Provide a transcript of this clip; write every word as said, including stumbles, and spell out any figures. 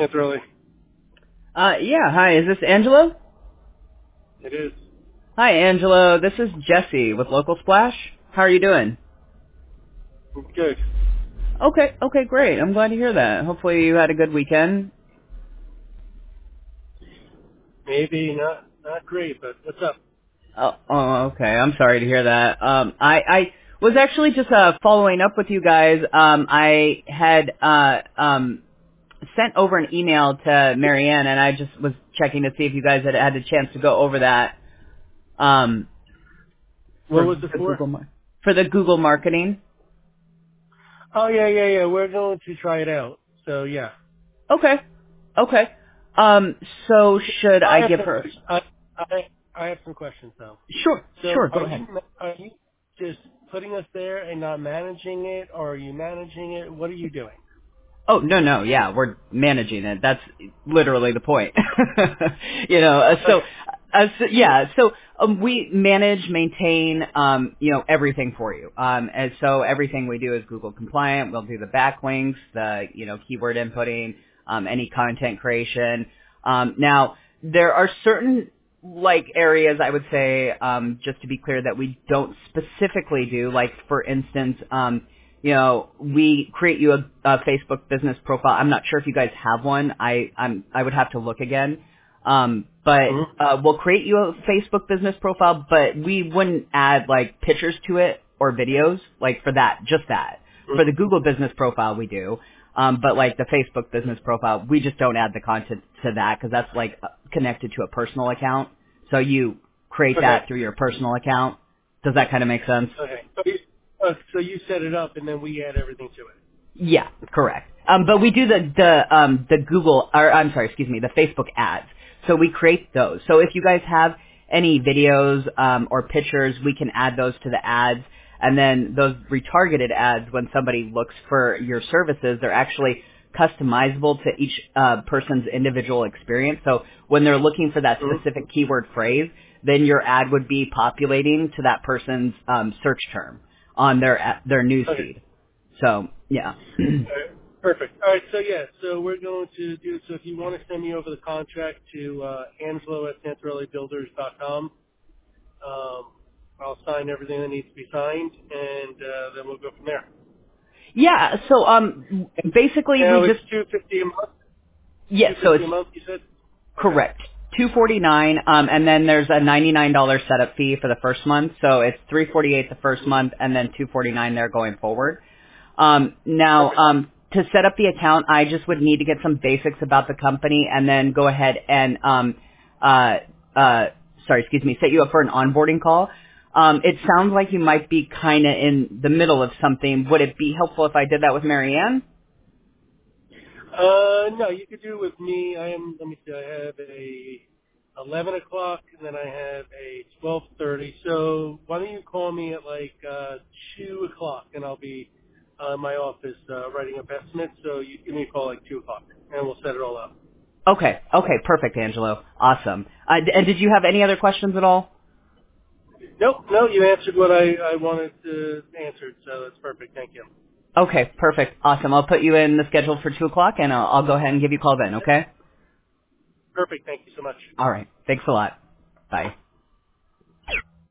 Santorelli. Uh, yeah, hi, is this Angelo? It is. Hi, Angelo, this is Jesse with Local Splash. How are you doing? Good. Okay, okay, great. I'm glad to hear that. Hopefully you had a good weekend. Maybe not not great, but what's up? Oh, oh okay, I'm sorry to hear that. Um, I, I was actually just, uh, following up with you guys. Um, I had, uh, um, sent over an email to Marianne, and I just was checking to see if you guys had had a chance to go over that, um, What for was it the for? Google, mar- for the Google marketing. Oh yeah, yeah, yeah. We're going to try it out. So yeah. Okay. Okay. Um, so should I I have give some. her? I I I have some questions though. Sure. So Sure. Go are ahead. you are you just putting us there and not managing it, or are you managing it? What are you doing? Oh, no, no. Yeah, we're managing it. That's literally the point. you know, uh, so, Okay. uh, so yeah, so um, we manage, maintain, um, you know, everything for you. Um, and so everything we do is Google compliant. We'll do the backlinks, the, you know, keyword inputting, um, any content creation. Um, now, there are certain like areas I would say, um, just to be clear, that we don't specifically do. Like, for instance, um, you know, we create you a, a Facebook business profile. I'm not sure if you guys have one. I I'm I would have to look again. Um, but Mm-hmm. uh, we'll create you a Facebook business profile, but we wouldn't add like pictures to it or videos like for that, just that. For the Google business profile, we do. Um, but like the Facebook business profile, we just don't add the content to that because that's like connected to a personal account. So you create Okay. that through your personal account. Does that kind of make sense? Okay. So you, uh, so you set it up and then we add everything to it. Yeah, correct. Um, but we do the the um, the Google, or I'm sorry, excuse me, the Facebook ads. So we create those. So if you guys have any videos um, or pictures, we can add those to the ads. And then those retargeted ads, when somebody looks for your services, they're actually customizable to each uh, person's individual experience. So when they're looking for that Mm-hmm. specific keyword phrase, then your ad would be populating to that person's um, search term on their their news Okay. feed. So yeah. All right. Perfect. All right. So yeah. So we're going to do. So if you want to send me over the contract to uh, Angelo at santorelli builders dot com, um, I'll sign everything that needs to be signed, and uh, then we'll go from there. Yeah, so um basically we Now it's just two fifty a month. yes, Two so fifty it's a month. You said. Okay. correct. two forty-nine um and then there's a ninety-nine dollars setup fee for the first month. So it's three forty-eight the first month and then two forty-nine there going forward. Um now Perfect. um to set up the account, I just would need to get some basics about the company and then go ahead and um uh uh sorry, excuse me, set you up for an onboarding call. Um, it sounds like you might be kind of in the middle of something. Would it be helpful if I did that with Marianne? Uh, no, you could do it with me. I am. Let me see. I have a eleven o'clock, and then I have a twelve thirty. So why don't you call me at like uh, two o'clock, and I'll be uh, in my office uh, writing up estimates. So you give me a call like two o'clock, and we'll set it all up. Okay. Okay. Perfect, Angelo. Awesome. Uh, d- and did you have any other questions at all? Nope, no, you answered what I, I wanted to answer, so that's perfect. Thank you. Okay. Perfect. Awesome. I'll put you in the schedule for two o'clock, and I'll, I'll go ahead and give you a call then. Okay. Perfect. Thank you so much. All right. Thanks a lot. Bye.